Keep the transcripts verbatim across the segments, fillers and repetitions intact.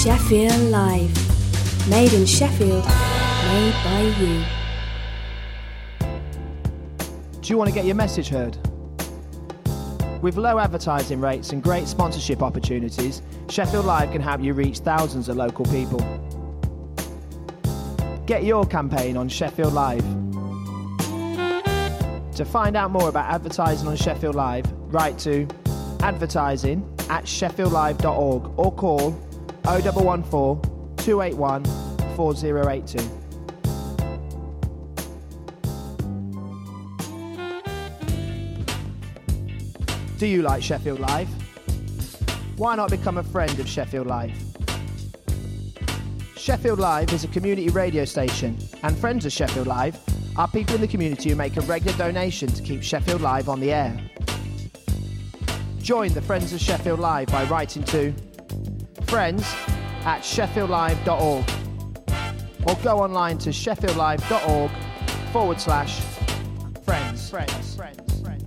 Sheffield Live. Made in Sheffield, made by you. Do you want to get your message heard? With low advertising rates and great sponsorship opportunities, Sheffield Live can help you reach thousands of local people. Get your campaign on Sheffield Live. To find out more about advertising on Sheffield Live, write to advertising at sheffield live dot org or call oh one one four, two eight one, four oh eight two. Do you like Sheffield Live? Why not become a friend of Sheffield Live? Sheffield Live is a community radio station, and friends of Sheffield Live are people in the community who make a regular donation to keep Sheffield Live on the air. Join the Friends of Sheffield Live by writing to friends at sheffield live dot org or go online to sheffield live dot org forward slash friends. Friends. Friends. Friends.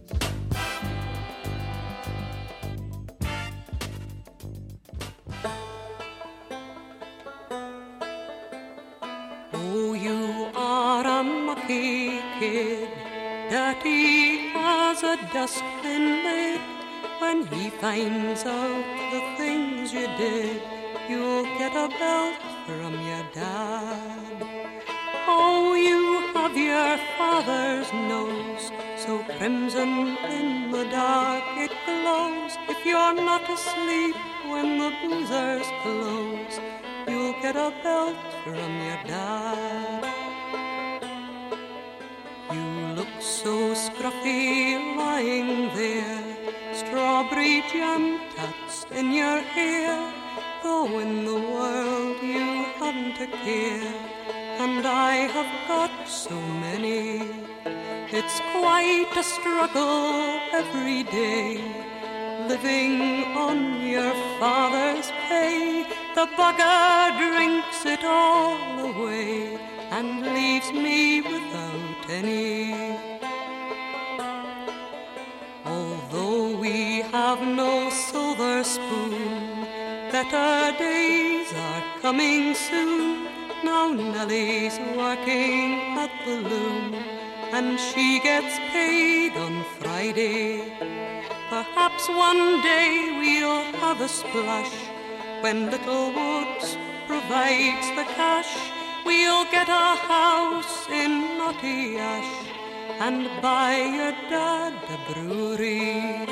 Oh, you are a mucky kid, dirty as a dustbin lid. When he finds out the things you did, you'll get a belt from your dad. Oh, you have your father's nose, so crimson in the dark it glows. If you're not asleep when the boozers close, you'll get a belt from your dad. You look so scruffy lying there, strawberry jam tats in your hair, though in the world you haven't a care, and I have got so many. It's quite a struggle every day, living on your father's pay. The bugger drinks it all away and leaves me without any. Although we have no silver spoon, better days are coming soon. Now Nellie's working at the loom, and she gets paid on Friday. Perhaps one day we'll have a splash when Little Woods provides the cash. We'll get a house in Knotty Ash and buy your dad a brewery.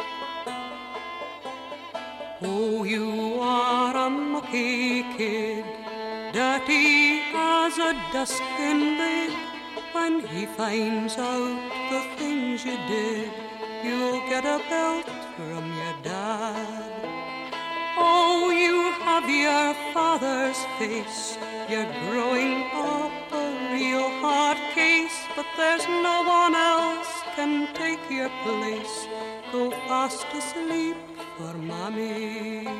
Oh, you are a mucky kid, dirty as a dustbin lid. When he finds out the things you did, you'll get a belt from your dad. Oh, you have your father's face, you're growing up a real hard case, but there's no one else can take your place. Go fast asleep for mommy.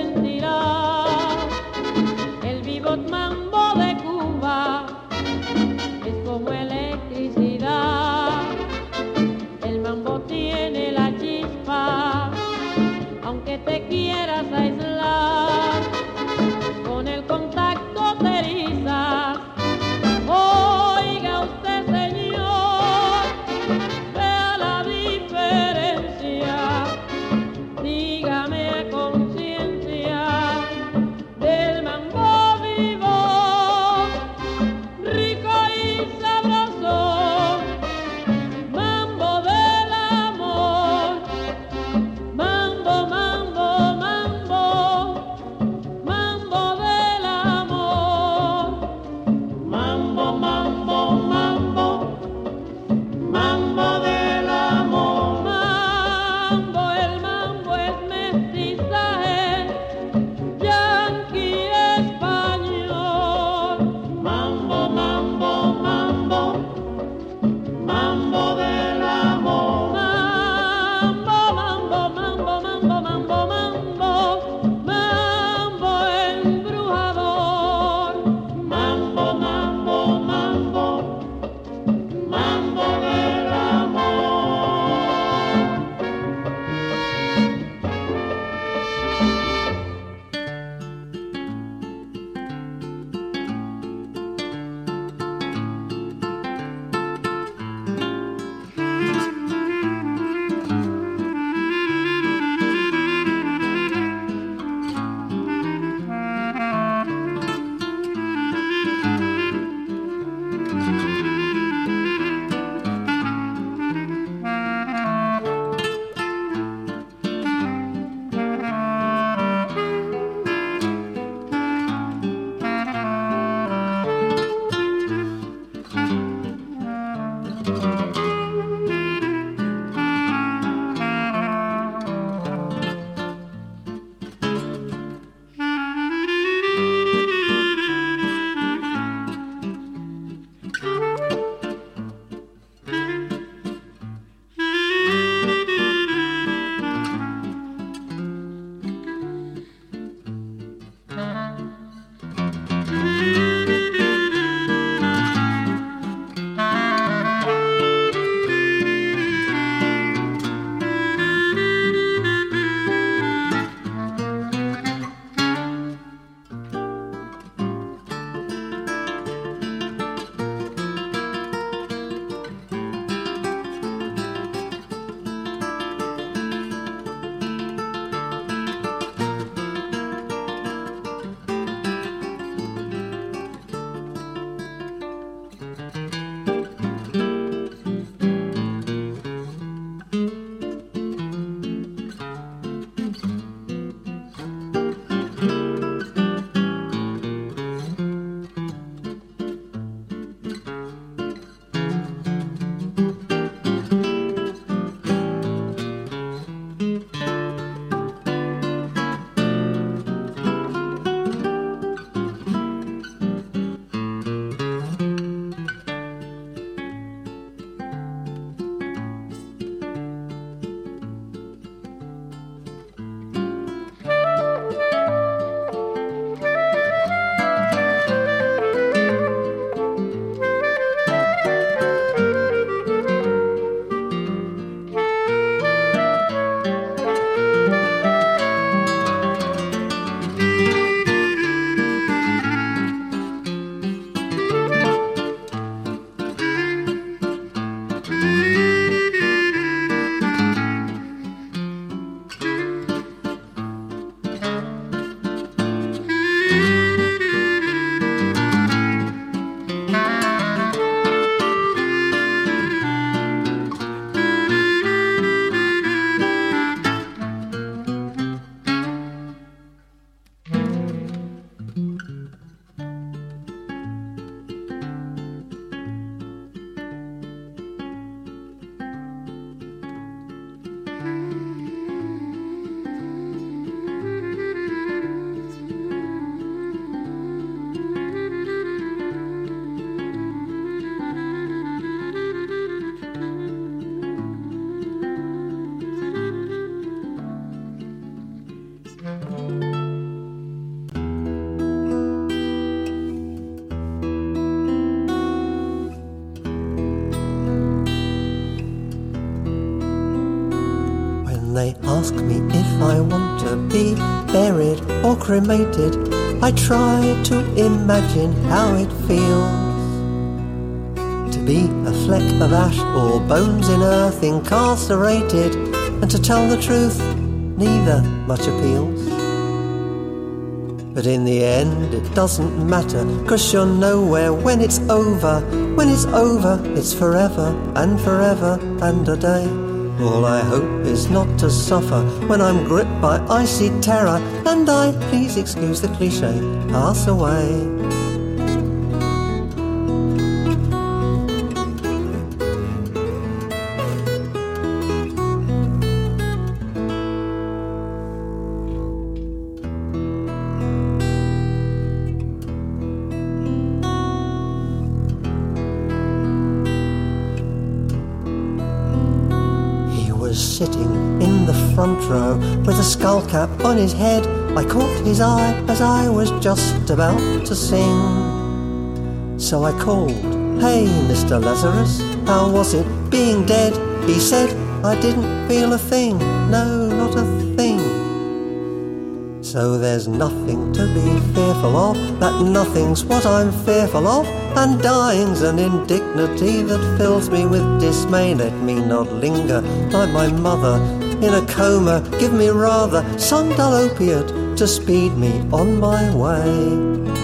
sentirás. El vivot mambo de Cuba es como electricidad. El mambo tiene la chispa, aunque te quieras aislar, con el contacto te erizas. Oiga usted, señor, vea la diferencia, dígame a conciencia del mambo vivo, rico y sabroso, mambo del amor, mambo, mambo, mambo. ask me if I want to be buried or cremated, I try to imagine how it feels to be a fleck of ash or bones in earth incarcerated, and to tell the truth, neither much appeals. But in the end it doesn't matter, 'cause you're nowhere when it's over. When it's over, it's forever and forever and a day. All I hope is not to suffer when I'm gripped by icy terror, and I, please excuse the cliche, pass away. Sitting in the front row with a skull cap on his head, I caught his eye as I was just about to sing. So I called, "Hey, Mister Lazarus, how was it being dead?" He said, "I didn't feel a thing, no, not a thing." So there's nothing to be fearful of, that nothing's what I'm fearful of, and dying's an indignity that fills me with dismay. Let me not linger like my mother in a coma, give me rather some dull opiate to speed me on my way.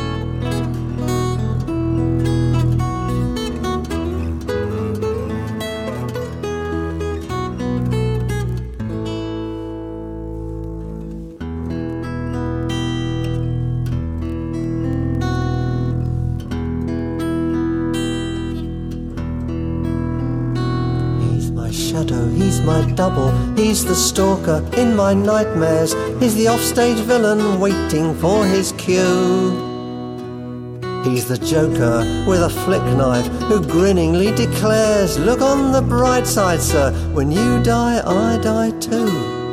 He's my double, he's the stalker in my nightmares, he's the offstage villain waiting for his cue. He's the joker with a flick knife who grinningly declares, "Look on the bright side, sir, when you die, I die too."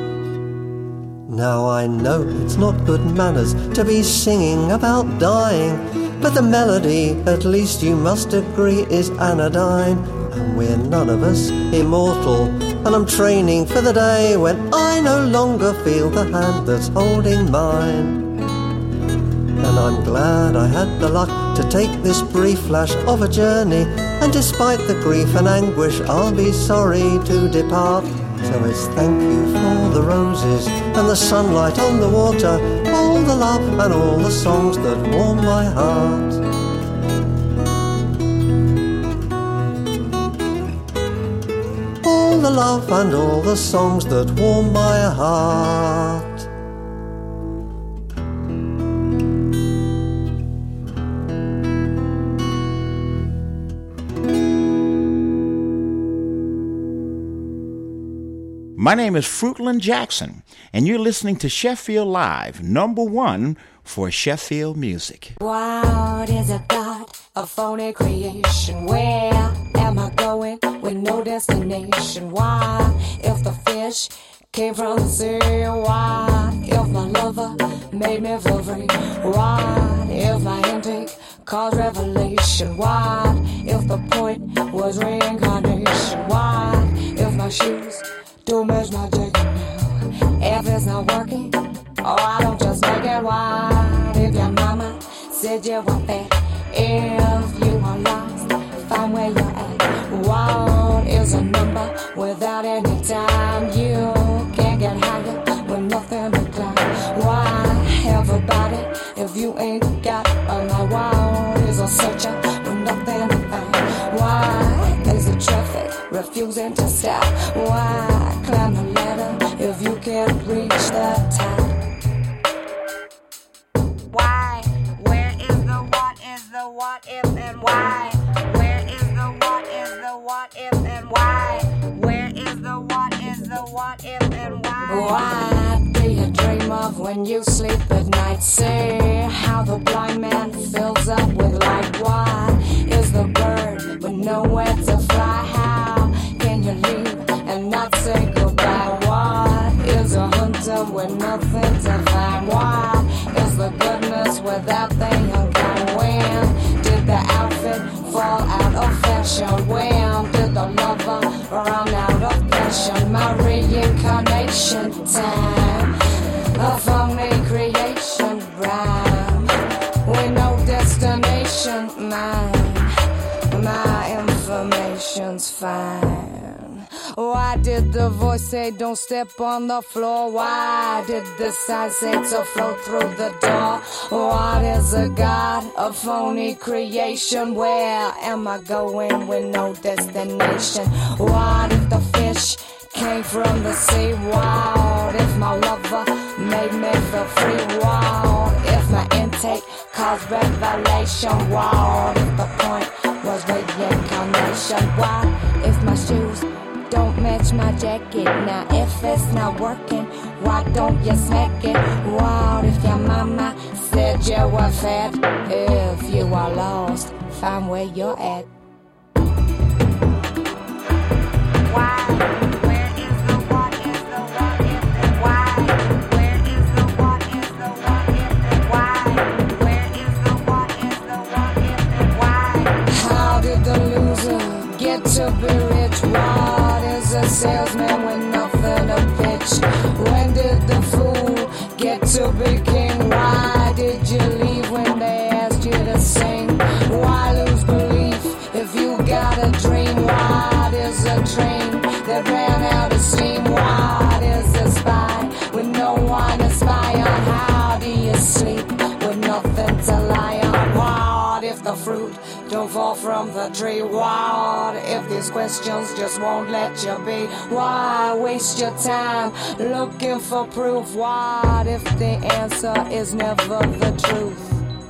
Now I know it's not good manners to be singing about dying, but the melody, at least you must agree, is anodyne. And we're none of us immortal, and I'm training for the day when I no longer feel the hand that's holding mine. And I'm glad I had the luck to take this brief flash of a journey, and despite the grief and anguish, I'll be sorry to depart. So it's thank you for the roses and the sunlight on the water, all the love and all the songs that warm my heart. All the love and all the songs that warm my heart. My name is Fruitland Jackson, and you're listening to Sheffield Live, number one for Sheffield music. What is a God, a phony creation? Where am I going with no destination? Why, if the fish came from the sea? Why, if my lover made me feel free? Why, if my intake caused revelation? Why, if the point was reincarnation? Why, if my shoes don't match my jacket now? If it's not working, oh, I don't just make it. Why, if your mama said you were fat? If you are lost, find where you're at. What is a number without any time? You can't get higher with nothing but climb. Why, everybody, if you ain't got a light? Why is a searcher with nothing to find? Why is the traffic refusing to stop? Why climb the ladder if you can't reach the top? Why? Where is the what is the what if and why? Where is the what is the what if and why? Where is the what is the what if and why? What do you dream of when you sleep at night? Say how the blind man fills up with light. Why is the bird with nowhere to fly? How can you leave and not say goodbye? What is a hunter with nothing to find? Why is the goodness without the young kind? When did the outfit fall out of fashion? When did the lover run out of passion? My reincarnation destination time. A phony creation rhyme with no destination mine. My information's fine. Why did the voice say don't step on the floor? Why did the sign say to flow through the door? What is a god? A phony creation. Where am I going with no destination? What if the fish came from the sea? What if my lover made me feel free? What if my intake caused revelation? What if the point was reincarnation? What if my shoes don't match my jacket? Now if it's not working, why don't you smack it? What if your mama said you were fat? If you are lost, find where you're at. To be rich, what is a salesman with nothing to pitch? When did the fool get to be king? Why did you leave when they asked you to sing? Why lose belief if you got a dream? What is a train that ran out of steam? What is a spy with no one to spy on? How do you sleep with nothing to lie on? What if the fruit don't fall from the tree? What if these questions just won't let you be? Why waste your time looking for proof? What if the answer is never the truth?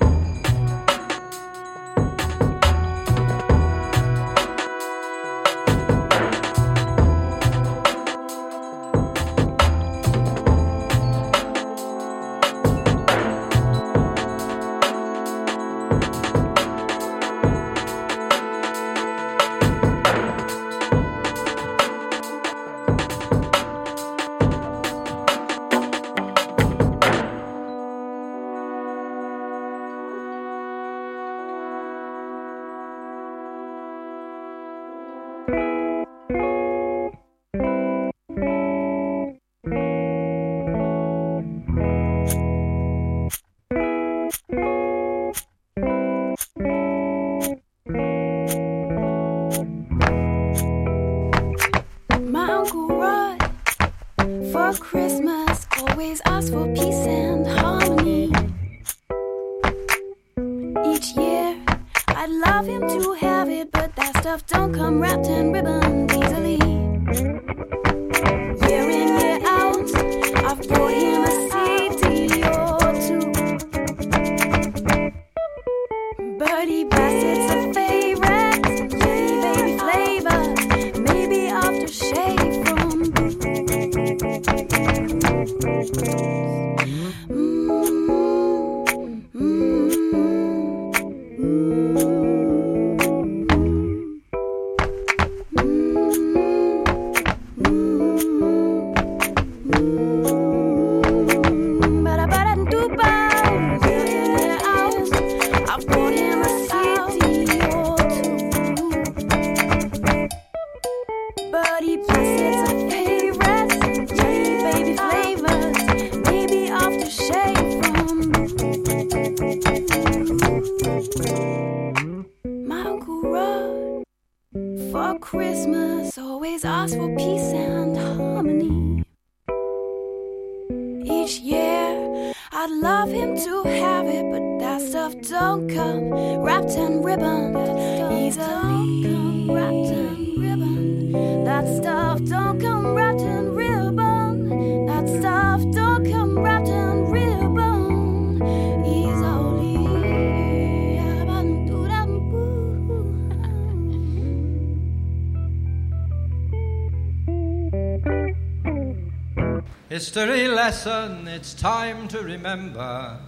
History lesson, it's time to remember.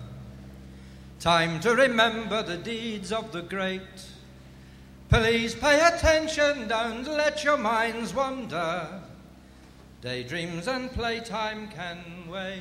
Time to remember the deeds of the great. Please pay attention, don't let your minds wander. Daydreams and playtime can wait.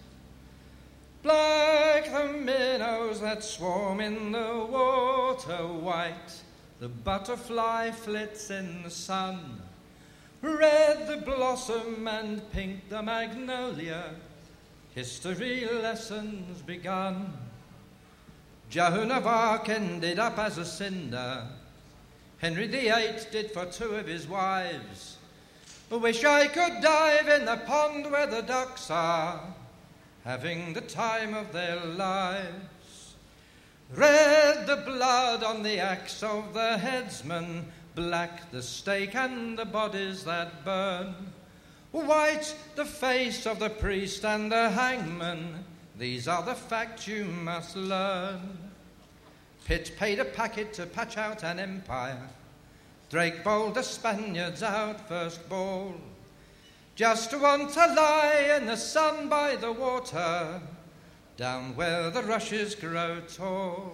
Black the minnows that swarm in the water, white the butterfly flits in the sun. red the blossom and pink the magnolia, history lessons begun. Joan of Arc ended up as a cinder. Henry the Eighth did for two of his wives. Wish I could dive in the pond where the ducks are, having the time of their lives. Red the blood on the axe of the headsman, black the stake and the bodies that burn, white the face of the priest and the hangman. These are the facts you must learn. Pitt paid a packet to patch out an empire. Drake bowled the Spaniards out first ball, just to want to lie in the sun by the water, down where the rushes grow tall.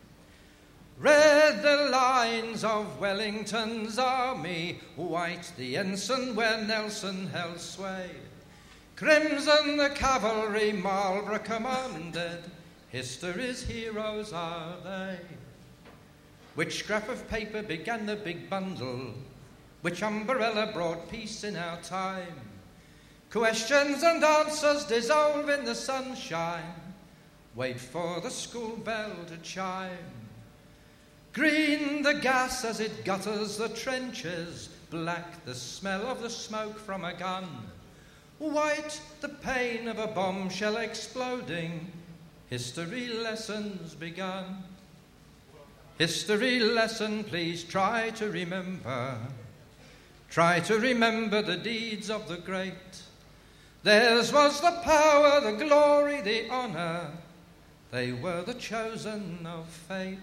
Red the lines of Wellington's army, white the ensign where Nelson held sway, crimson the cavalry Marlborough commanded, history's heroes are they. Which scrap of paper began the big bundle? Which umbrella brought peace in our time? Questions and answers dissolve in the sunshine. Wait for the school bell to chime. Green the gas as it gutters the trenches, black the smell of the smoke from a gun, white the pain of a bombshell exploding, history lessons begun. History lesson, please try to remember. Try to remember the deeds of the great. Theirs was the power, the glory, the honour. They were the chosen of fate.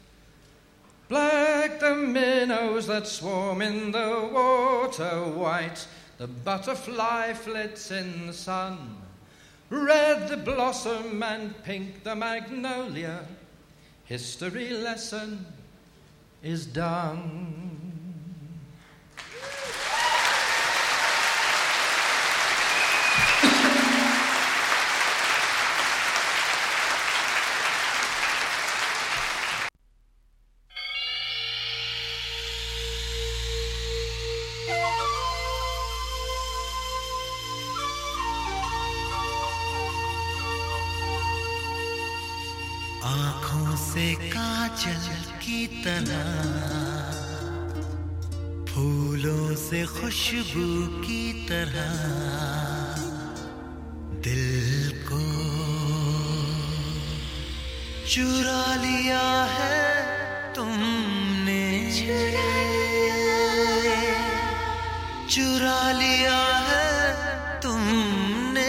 Black the minnows that swarm in the water, white the butterfly flits in the sun, red the blossom and pink the magnolia. History lesson is done. आँखों से काजल की तरह, फूलों से खुशबू की तरह, दिल को चुरा लिया है तुमने, चुरा लिया है तुमने।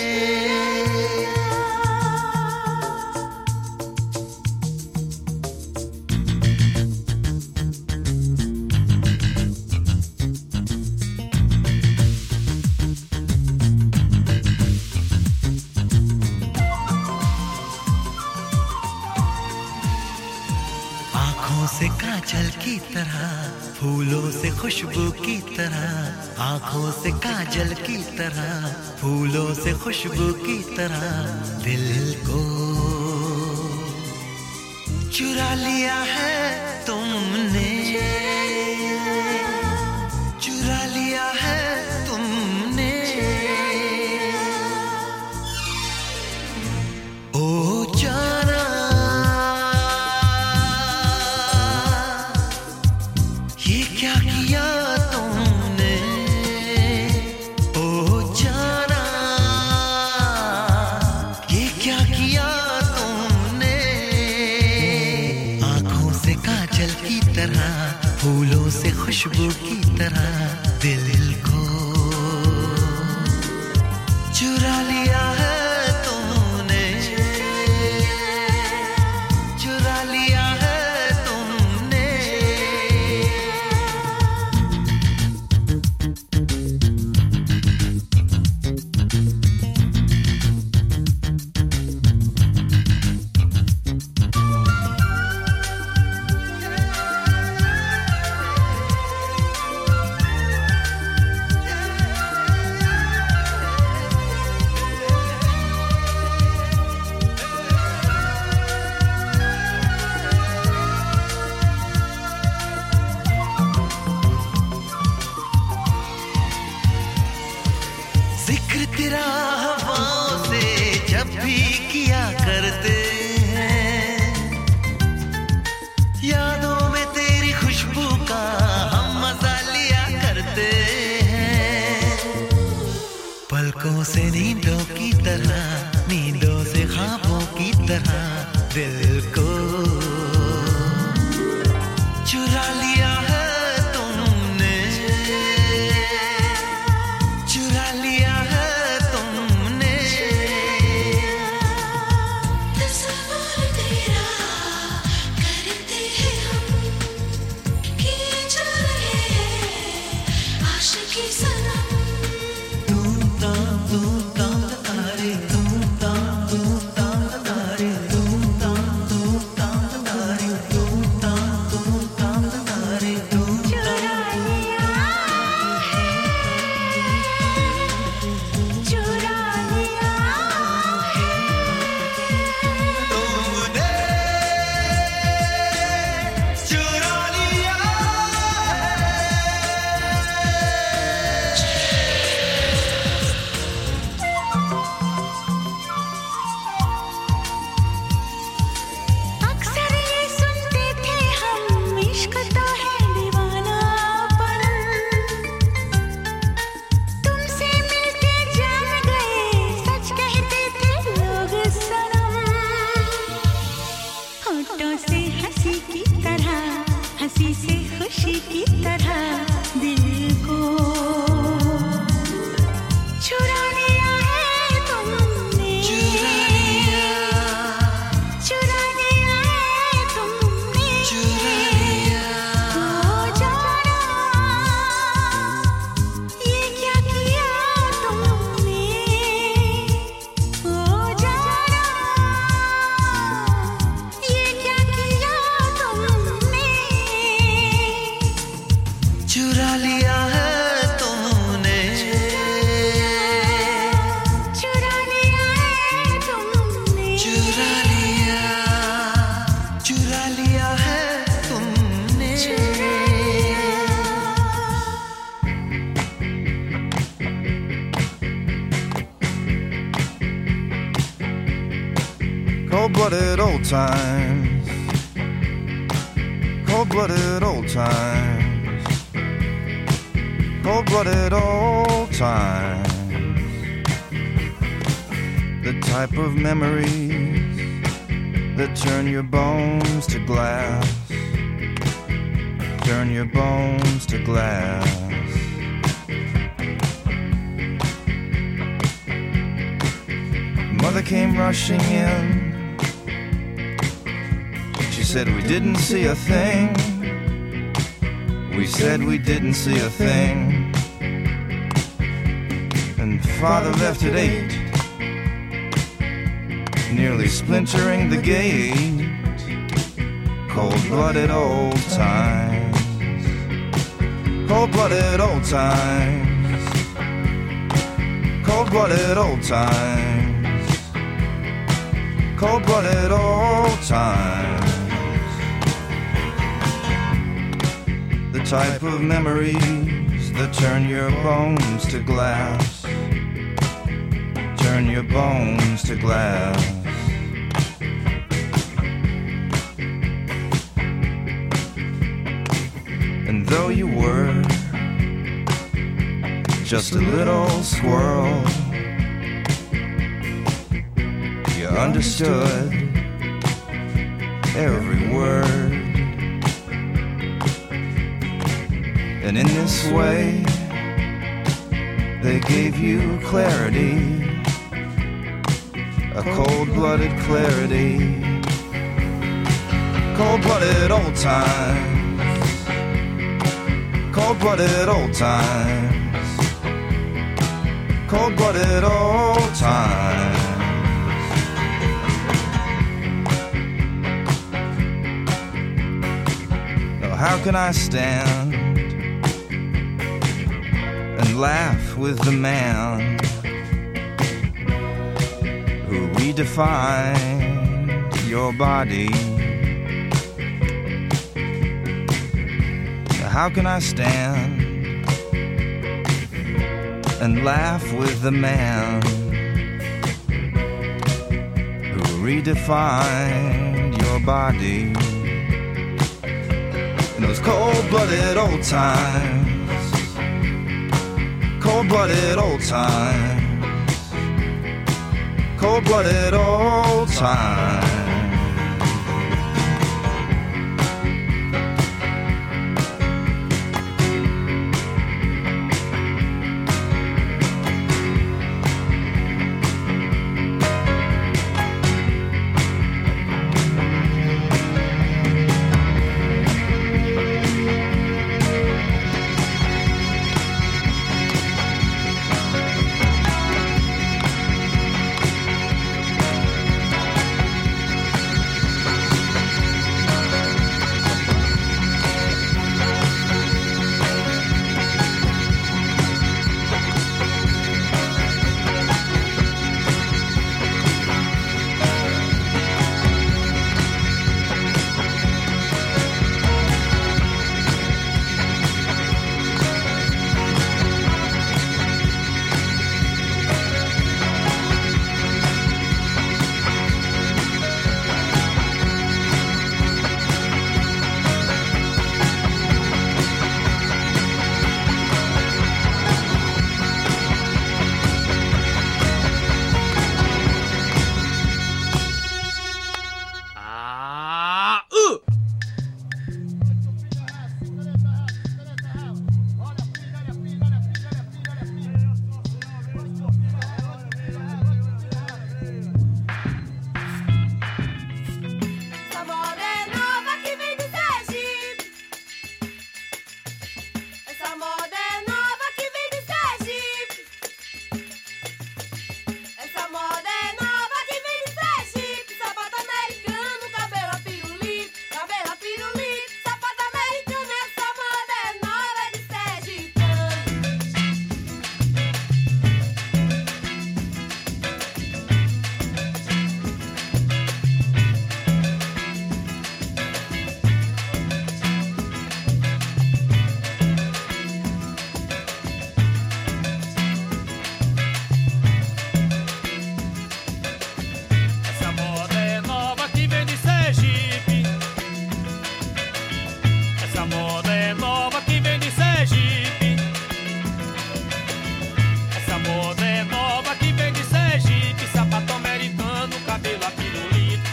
से काजल की तरह, फूलों से खुशबू की तरह, आँखों से काजल की तरह, फूलों से खुशबू की तरह, दिल को चुरा लिया है तुमने, चुरा लिया है तुमने। ओ जाना क्या किया तुमने, ओ जाना ये क्या किया तुमने। आँखों से काजल की तरह, फूलों से खुशबू की तरह, दिल को चुरा लिया है तुमने, चुरा लिया है। तरह दिल को चुरा लिया है तुमने, चुरा लिया है तुमने। तस्वीर तेरा करते हैं हम, किए जा रहे हैं आशिकी सनम। तुम ताम तुम ताम तारे, तुम ताम तुम ताम तारे, तुम ताम तुम ताम तारे, तुम ताम तुम ताम तारे, तुम चुरा लिया है, चुरा लिया है, तुमने चुरा लिया अक्सर ये सुनते थे हम, इश्क तो है दीवानापन। तुमसे मिलके जान गए, सच कहते थे लोग सनम। होठों से हंसी की तरह, हंसी से खुशी की तरह दिल को चुरा लिया है तुमने, चुरा लिया, चुरा लिया है तुमने, चुरा लिया। हो जाना ये क्या किया तुमने, हो जाना ये क्या किया तुमने, चुरा लिया है तुमने, चुरा लिया है तुमने, चुरा लिया, चुरा लिया है तुमने। Cold-blooded old times, cold-blooded old times, cold-blooded old times. The type of memories that turn your bones to glass, turn your bones to glass. Mother came rushing in. She said we didn't see a thing. We said we didn't see a thing. And father left at eight, nearly splintering the gate. Cold-blooded old times, cold-blooded old times, cold-blooded old times, cold-blooded old times. The type of memories that turn your bones to glass, turn your bones to glass. And though you were just a little squirrel, you understood every word. And in this way, they gave you clarity, a cold-blooded clarity. Cold-blooded old times, cold-blooded old times, cold-blooded old times. Now how can I stand and laugh with the man who redefined your body? How can I stand and laugh with the man who redefined your body? In those cold-blooded old times, cold-blooded old times, cold-blooded old times.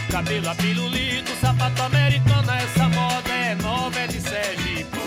cabelo a pirulito, sapato americano, essa moda é nova, é de Sergipe.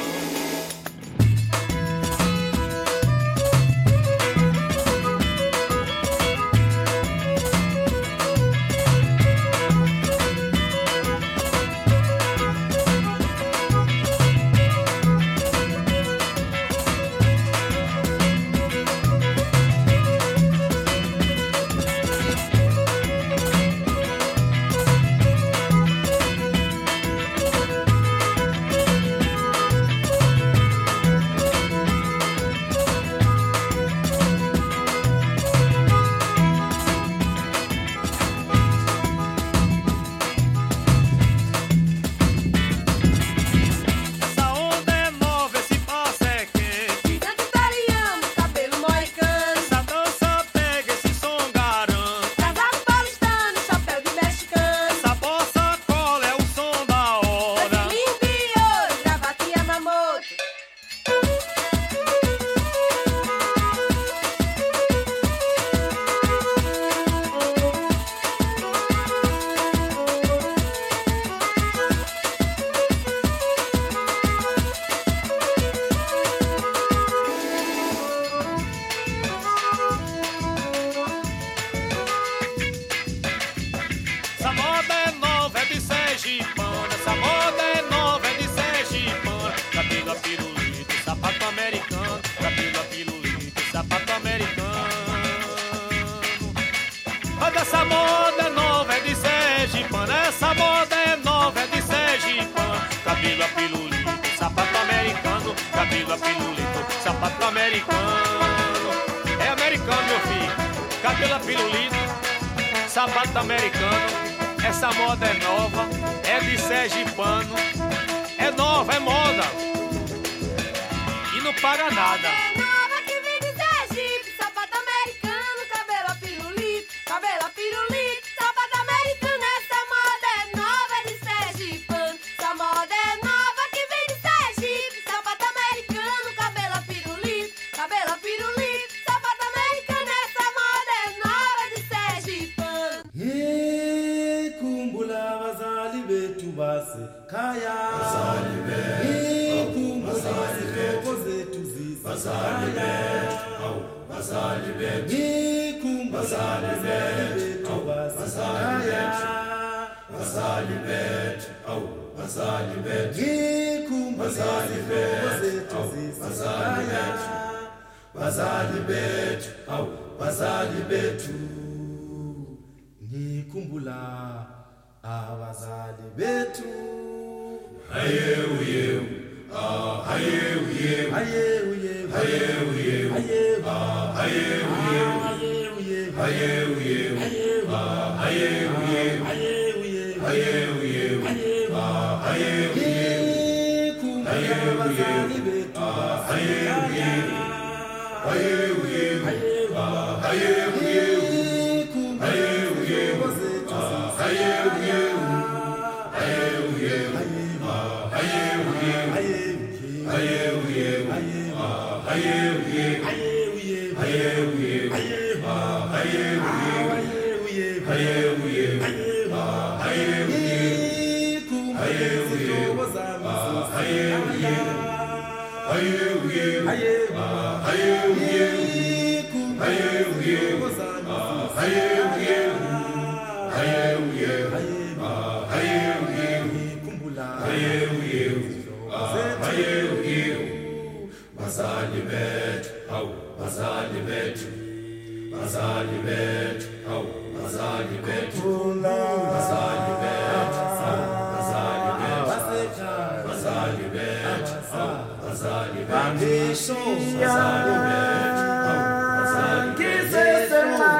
Sapato americano, essa moda é nova, é de sergipano, é nova, é moda e não paga nada. É nova que vem de Sergipe, sapato americano, cabelo a pirulito, cabelo a pirulito, sapato americano, essa moda é nova, é de sergipano, essa moda é nova que vem de Sergipe, sapato americano, cabelo a pirulito, cabelo a pirulito, sapato americano, essa moda é nova de sergipano. Ye kumbula bazali betu base kaya bazali betu ye kumbula zikoko zetu zisa bazali betu au bazali betu ye kumbula bazali betu base kaya bazali betu au bazali betu ye kumbula bazali betu au bazali betu bazali betu au bazali betu ngikumbula abazali bethu hayewu yewu ah hayewu yewu hayewu yewu hayewu yewu ah hayewu yewu hayewu yewu ah hayewu yewu hayewu yewu ah hayewu yewu abazali bethu ah hayewu yewu hayewu yewu ah hayewu yewu Bazali bet, au, bazali bet, bazali bet, au, bazali bet, bazali bet, au, bazali bet, bazali bet, au, bazali bet, bazali bet, au, bazali bet, bazali bet,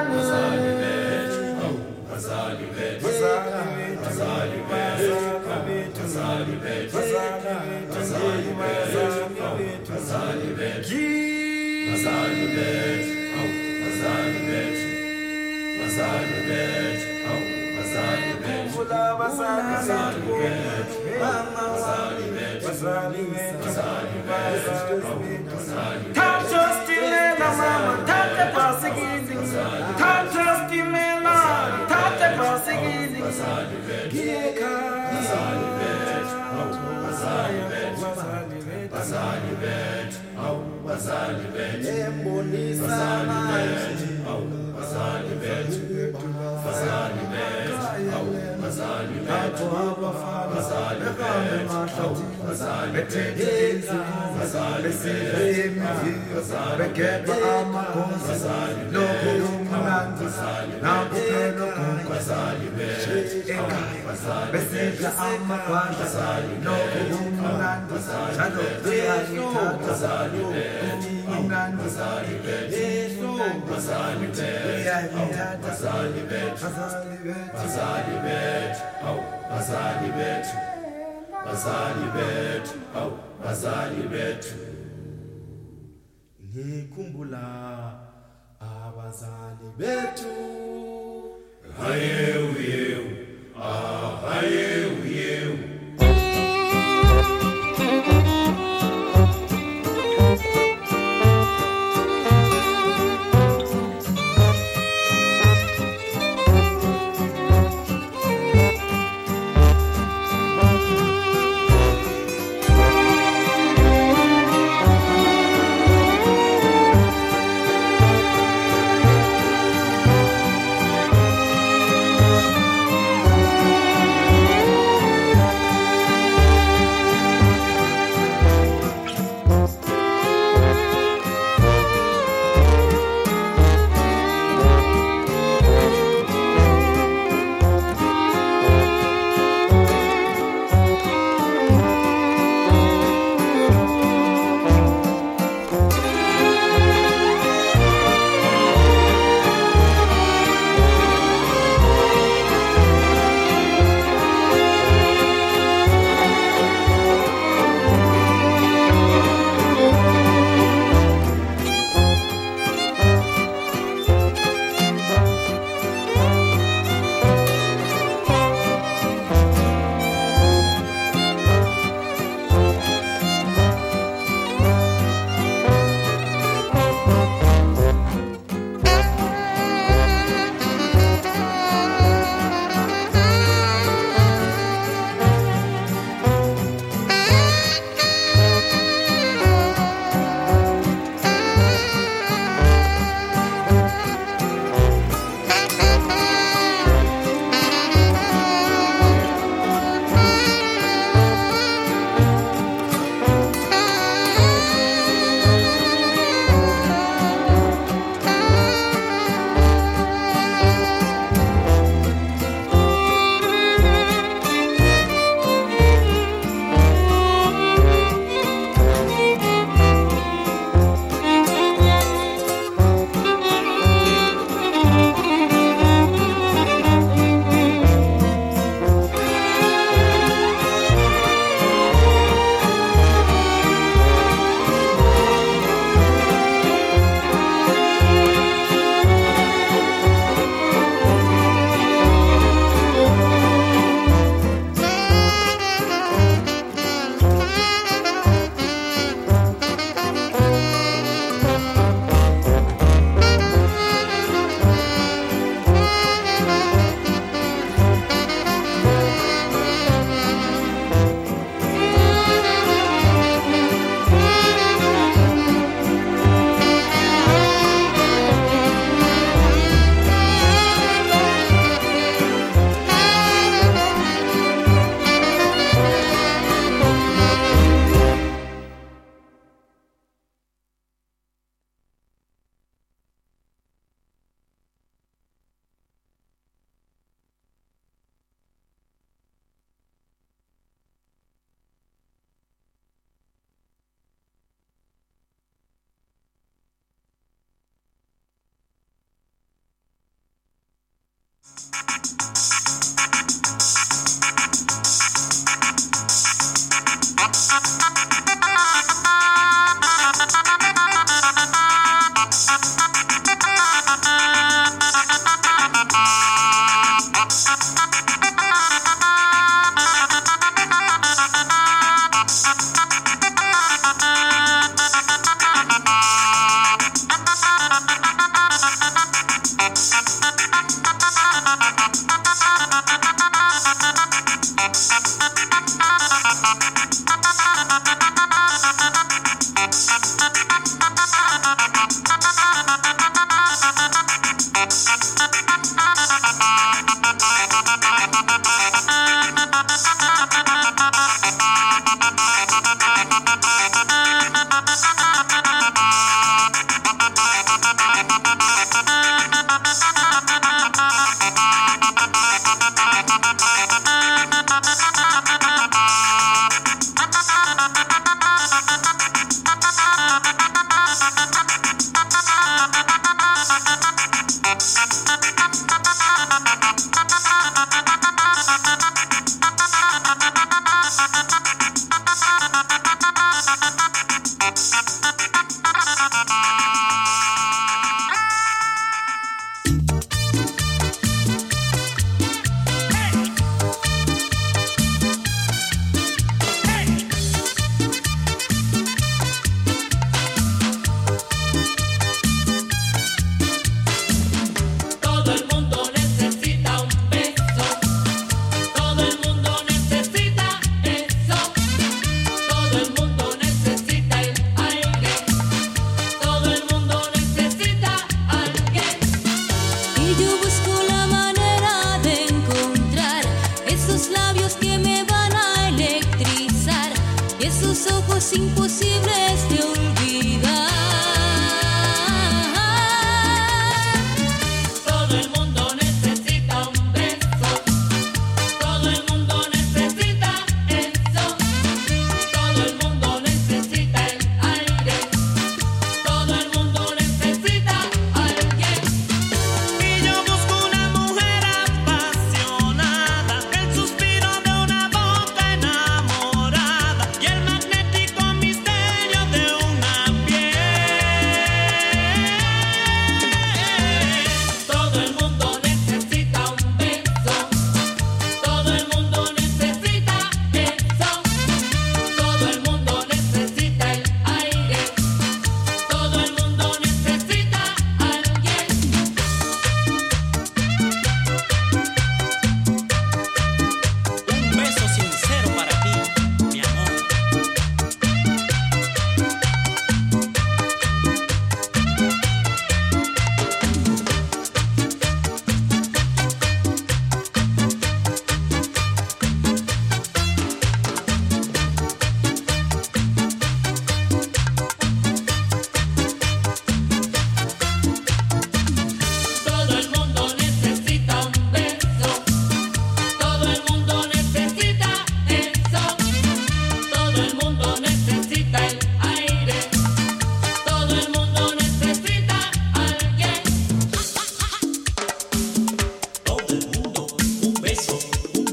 au, bazali bet, bazali bet, bazali bet, bazali bet, Bazali bet, Bazali bet, au, Bazali bet, Bazali bet, au, Bazali bet, Bazali bet, Bazali bet, Bazali bet, Bazali bet, Bazali bet. Tata stimela mama, tata pasegini, tata stimela, tata pasegini. Ngikhumbula abazali bethu Hayewu yewu, ah hayewu yewu. Thank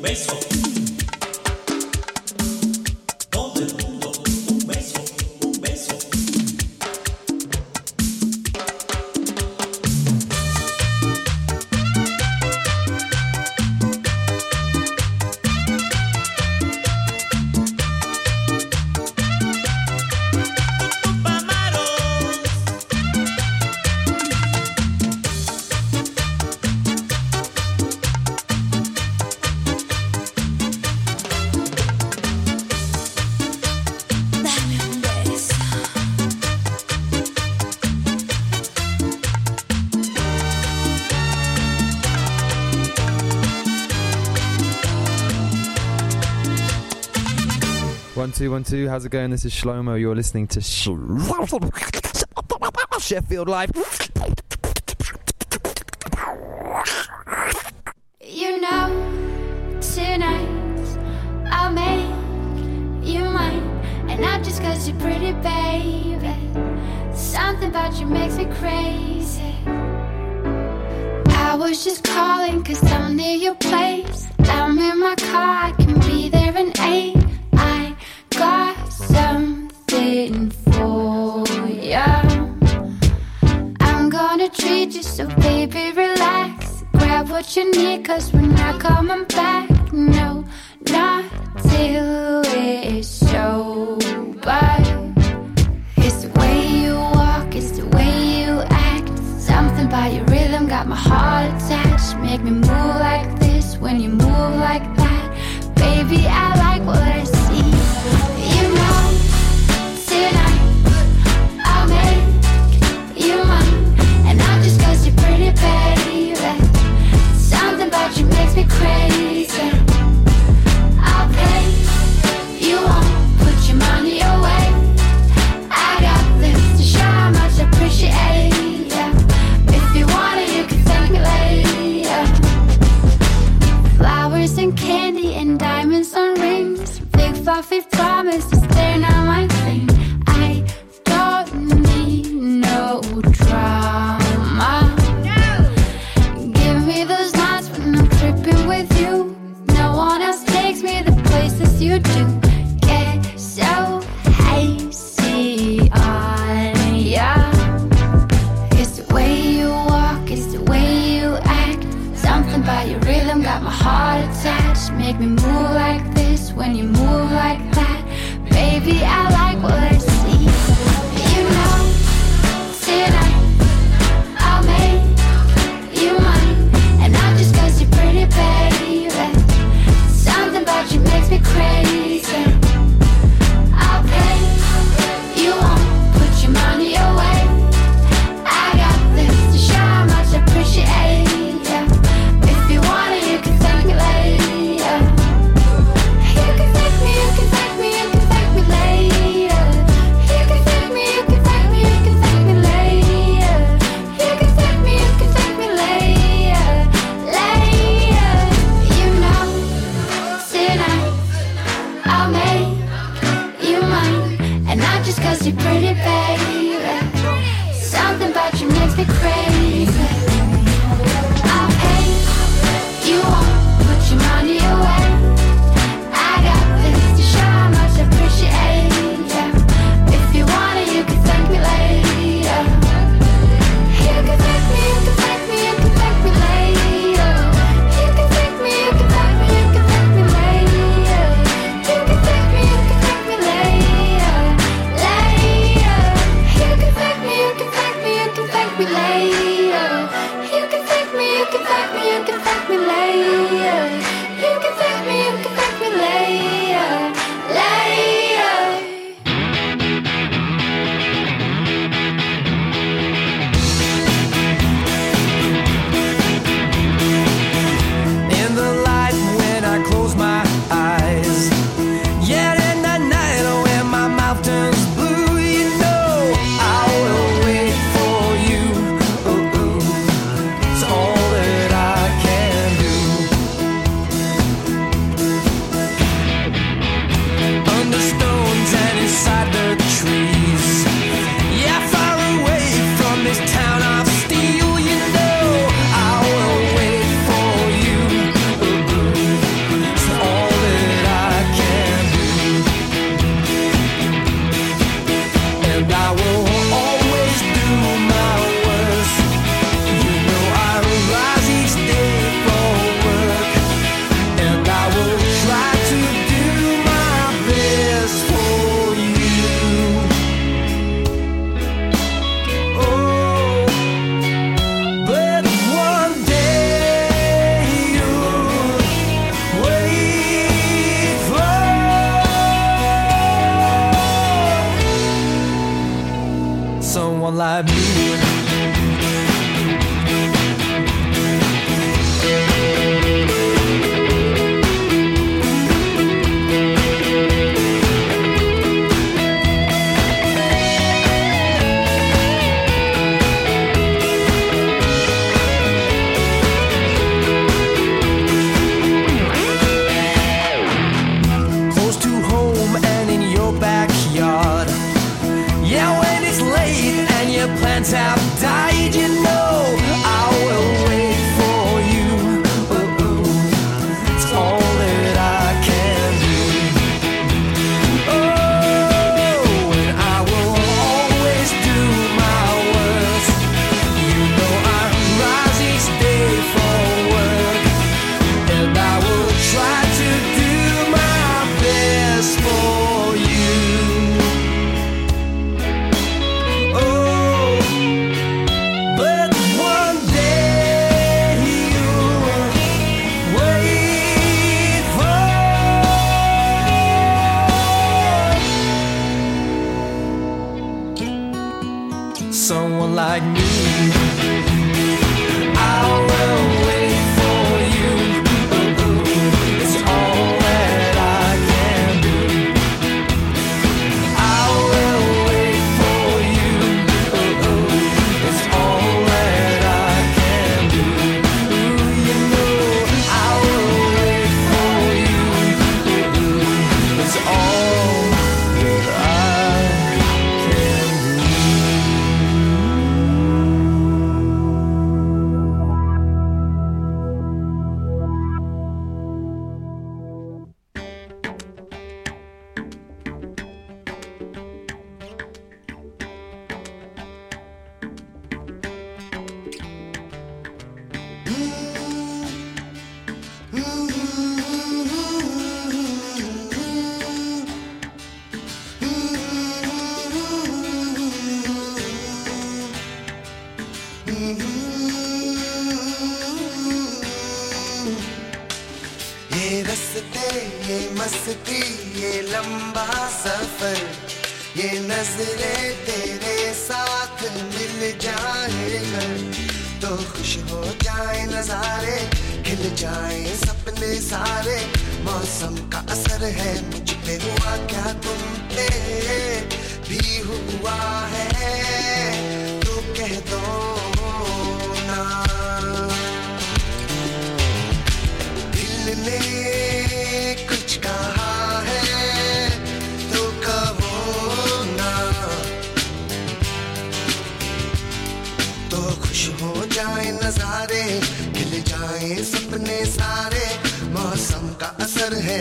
beso. Todo el mundo, un beso, un beso. One, two, one, two. How's it going? This is Shlomo. You're listening to Sh- Sheffield Live. You know, tonight I'll make you mine. And not just cause you're pretty, baby. Something about you makes me crazy. I was just calling cause I'm near your place. I'm in my car, I can be there in eight. I got something for ya. I'm gonna treat you so baby relax. Grab what you need cause we're not coming back. No, not till it's over. It's the way you walk, it's the way you act. Something about your rhythm got my heart attached. Make me move like this when you move like that. Baby, I like what I see. You know, tonight I'll make you mine. And not just cause you're pretty, baby. Something about you makes me crazy. I'll pay you on, put your money away. I got this to show how much I appreciate ya. If you want it, you can thank me later. Flowers and candy and diamonds on rings. Big fluffy promises, they're not my thing. I don't need no drama. Give me those nights when I'm tripping with you. No one else takes me the places you do. Get so hazy on ya. It's the way you walk, it's the way you act. Something about your rhythm got my heart attached. Make me move like this when you move like that. Baby, I like what I see. You know, tonight I'll make you mine. And not just cause you're pretty, baby. Something about you makes me crazy. I'll pay you on, put your money away. I got this to show how much I appreciate ya. If you want it, you can thank me later. You can thank me, you can thank me, you can thank me later. हंसते ये मस्ती ये लंबा सफर ये नजरें तेरे साथ मिल जाए तो खुश हो जाए नजारे खिल जाए सपने सारे मौसम का असर है मुझ पे हुआ क्या तुम पे भी हुआ है तो कह दो ना दिल ने